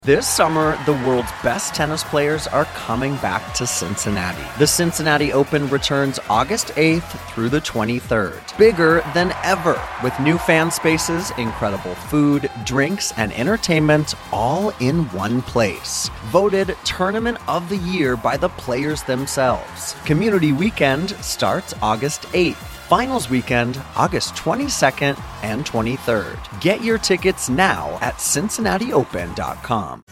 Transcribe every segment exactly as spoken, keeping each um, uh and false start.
This summer, the world's best tennis players are coming back to Cincinnati. The Cincinnati Open returns August eighth through the twenty-third. Bigger than ever, with new fan spaces, incredible food, drinks, and entertainment all in one place. Voted Tournament of the Year by the players themselves. Community Weekend starts August eighth. Finals weekend, August twenty-second and twenty-third. Get your tickets now at cincinnati open dot com.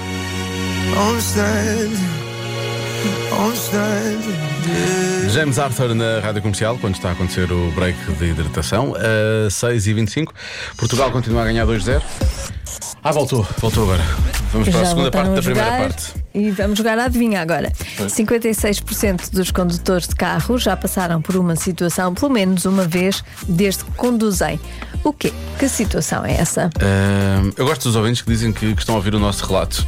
James Arthur na Rádio Comercial, quando está a acontecer o break de hidratação, a seis e vinte e cinco. Portugal continua a ganhar dois zero. Ah, voltou, voltou agora. Vamos para a Já segunda parte voltaram da a primeira jogar parte. E vamos jogar a adivinha agora. Foi. cinquenta e seis por cento dos condutores de carro já passaram por uma situação pelo menos uma vez desde que conduzem. O quê? Que situação é essa? Uh, eu gosto dos ouvintes que dizem que, que estão a ouvir o nosso relato.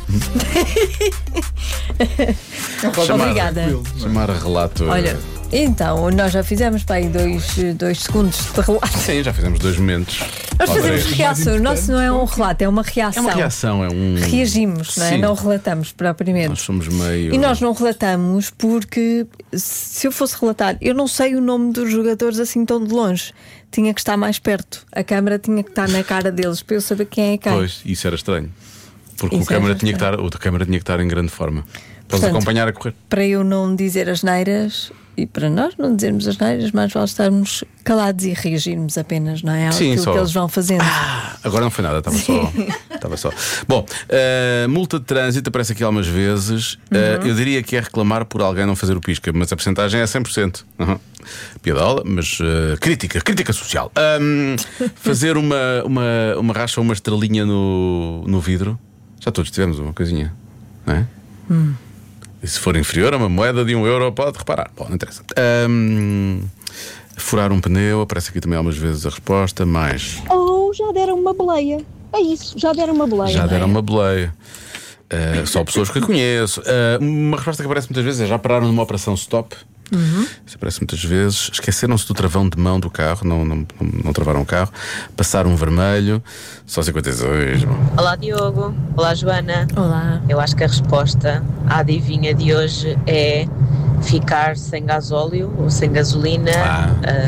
chamar, Obrigada. Chamar relato. Olha, então, nós já fizemos para aí dois, dois segundos de relato. Sim, já fizemos dois momentos. Nós Ou fazemos três. reação. O nosso não é um relato, é uma reação. É uma reação, é um. Reagimos, não é? Sim. Não relatamos propriamente. Nós somos meio. E nós não relatamos porque, se eu fosse relatar, eu não sei o nome dos jogadores assim tão de longe. Tinha que estar mais perto. A câmara tinha que estar na cara deles para eu saber quem é quem. Pois, isso era estranho. Porque Isso o câmara era tinha que estranho. estar, outra câmara tinha que estar em grande forma. Podes Portanto, acompanhar a correr. Para eu não dizer as neiras e para nós não dizermos as neiras, mais vale estarmos calados e reagirmos apenas, não é? Sim, Aquilo só. que eles vão fazendo. Ah, agora não foi nada, estava só. Estava só. Bom, uh, multa de trânsito aparece aqui algumas vezes. Uh, eu diria que é reclamar por alguém não fazer o pisca, mas a porcentagem é cem por cento. Uhum. Piadola, mas uh, crítica, crítica social. Um, fazer uma, uma, uma racha ou uma estrelinha no, no vidro. Já todos tivemos uma coisinha, não é? Hum. E se for inferior a uma moeda de um euro, pode reparar. Bom, não interessa. Um, furar um pneu, aparece aqui também algumas vezes a resposta. Mais. Ou já deram uma boleia. É isso, já deram uma boleia. Já não é? deram uma boleia. Uh, só pessoas que eu conheço. Uh, uma resposta que aparece muitas vezes é: já pararam numa operação stop? Uhum. Isso aparece muitas vezes. Esqueceram-se do travão de mão do carro, não, não, não, não travaram o carro. Passaram um vermelho. Só cinquenta e dois. Olá Diogo, olá Joana. Olá. Eu acho que a resposta à adivinha de hoje é ficar sem gasóleo ou sem gasolina Ah.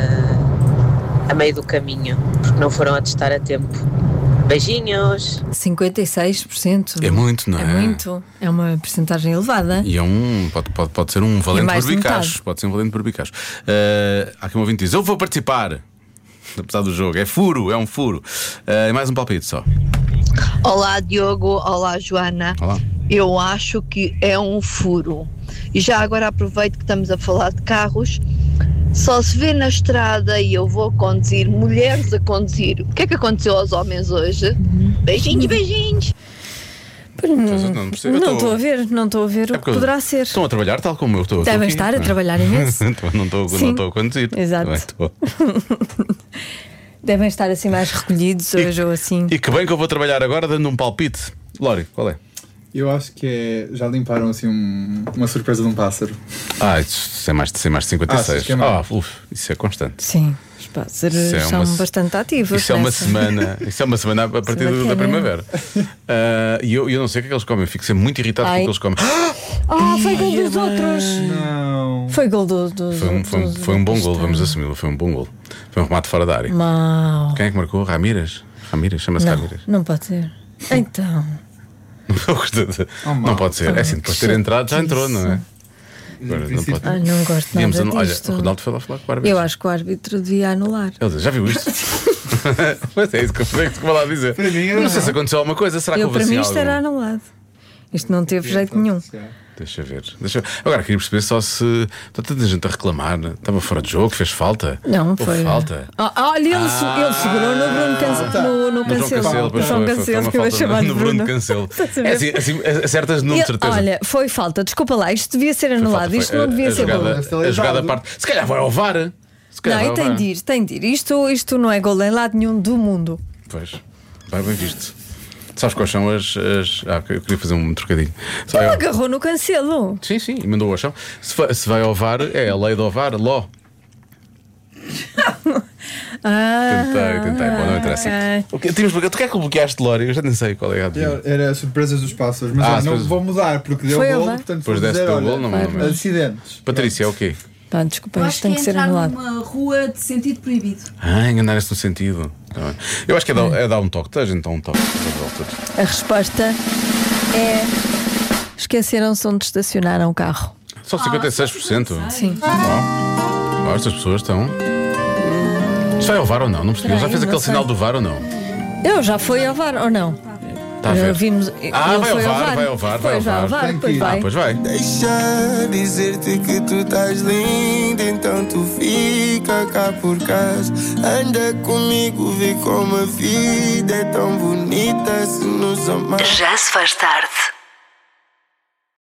uh, a meio do caminho, porque não foram a testar a tempo. Beijinhos. cinquenta e seis por cento. É muito, não é? É muito. É uma porcentagem elevada. E é um. Pode, pode, pode ser um valente mais por de bicachos. metade. Pode ser um valente por bicachos. Uh, há aqui um ouvinte que diz: eu vou participar. Apesar do jogo, é furo, é um furo. Uh, mais um palpite só. Olá Diogo, olá Joana. Olá. Eu acho que é um furo. E já agora aproveito que estamos a falar de carros. Só se vê na estrada e eu vou conduzir, mulheres a conduzir. O que é que aconteceu aos homens hoje? Beijinhos, beijinhos. Não, não percebo. Eu Não tô- estou a ver, não estou a ver É o que porque poderá ser. Estão a trabalhar tal como eu estou. estou Devem aqui, estar a não é? trabalhar imenso. Então, não estou Sim. não estou a conduzir. Exato. Também estou. Devem estar assim mais recolhidos hoje ou assim. E que bem que eu vou trabalhar agora dando um palpite. Lori, qual é? Eu acho que é. Já limparam assim um- uma surpresa de um pássaro. Ah, isso é mais de, isso é mais de cinquenta e seis. Achas que é Ah, mais? uf, isso é constante. Sim, os pássaros Isso é são uma- bastante ativos. Isso é uma nessa. semana. Isso é uma semana a partir Semana do- da bacana. primavera. Ah, E eu, eu não sei o que é que eles comem. Eu fico sempre muito irritado com o Ai. que eles comem. Ah, foi gol dos outros. Não. Foi gol do- dos Foi um, foi um, outros. foi um bom gol, vamos assumi-lo. Foi um bom gol. Foi um remate fora da área. Mau. Quem é que marcou? Ramírez? Ramírez, chama-se Não, Ramírez. não pode ser. Então, Oh, Não pode ser. É assim, depois de ter entrado já entrou, não é? No Agora, não princípio- pode. ai, não gosto Devíamos nada anu- Olha, disto. o Ronaldo foi lá falar com o árbitro. Eu acho que o árbitro devia anular. Ele diz, já viu isto? Mas é isso que eu falei que lá a dizer. Para mim era Não sei não. se aconteceu alguma coisa. Será que Eu, houve para assim mim, isto algo? era anulado. Isto não teve jeito nenhum. Deixa ver. Deixa... Agora queria perceber só se. Está tanta gente a reclamar. Estava fora de jogo, fez falta. Não, Houve foi. falta. Ah, olha, ele, se- ele segurou no Bruno Cancelo. No, no No João Cancelo. Cancelo, pois João foi, foi, Cancelo, foi que eu uma ia falta chamar de no Bruno Bruno. Cancelo. Estás a ver? É assim, assim, acertas de número, de Ele- certeza. olha, foi falta, desculpa lá, isto devia ser Foi anulado, falta, isto foi. não devia a, ser jogada, gol. Deve ter a jogada levado. parte. Se calhar vai ao V A R. Se calhar Não, vai e ao tem V A R. de ir, tem de ir. Isto, isto não é gol em lado nenhum do mundo. Pois, vai bem visto. Sabes quais são as. as... Ah, eu queria fazer um trocadilho. Só Ele eu- agarrou no Cancelo. Sim, sim, e mandou ao chão. Se, fa- se vai ao V A R, é a lei do V A R, ló. Ah, Tentei, tentei. Bom, não interessa. ok. O que, tínhamos, tu que é que bloqueaste, Lória? Eu já nem sei qual é a adivinha. Era surpresas dos pássaros, mas Ah, olha, não surpresas. vou mudar porque deu Foi golo, ele, portanto Depois vou desse dizer, teu olha, golo, não me lembro. acidentes. Patrícia, é o quê? Pá, desculpa, Eu isto acho que tem é que ser entrar anulado. numa rua de sentido proibido. Ah, enganar-se no sentido. Tá bem. Eu acho que é dar, é dar um toque. Tá, a gente dá um toque. A resposta é: esqueceram-se onde estacionaram o carro. Só cinquenta e seis por cento. Sim. Uau. Estas pessoas estão. Isto vai ao VAR ou não? Não percebi. Ele já Peraí, fez não aquele sei. sinal do VAR ou não? Eu já fui ao VAR ou não? Está a ver? Vimos, Ah, ele vai ao foi VAR, vai ao VAR, vai ao Pois vai ao VAR. VAR, Tem que pois ir. vai. Ah, pois vai. Deixa dizer-te que tu estás linda, então tu fica cá por casa. Anda comigo, vê como a vida é tão bonita se nos amar. Já se faz tarde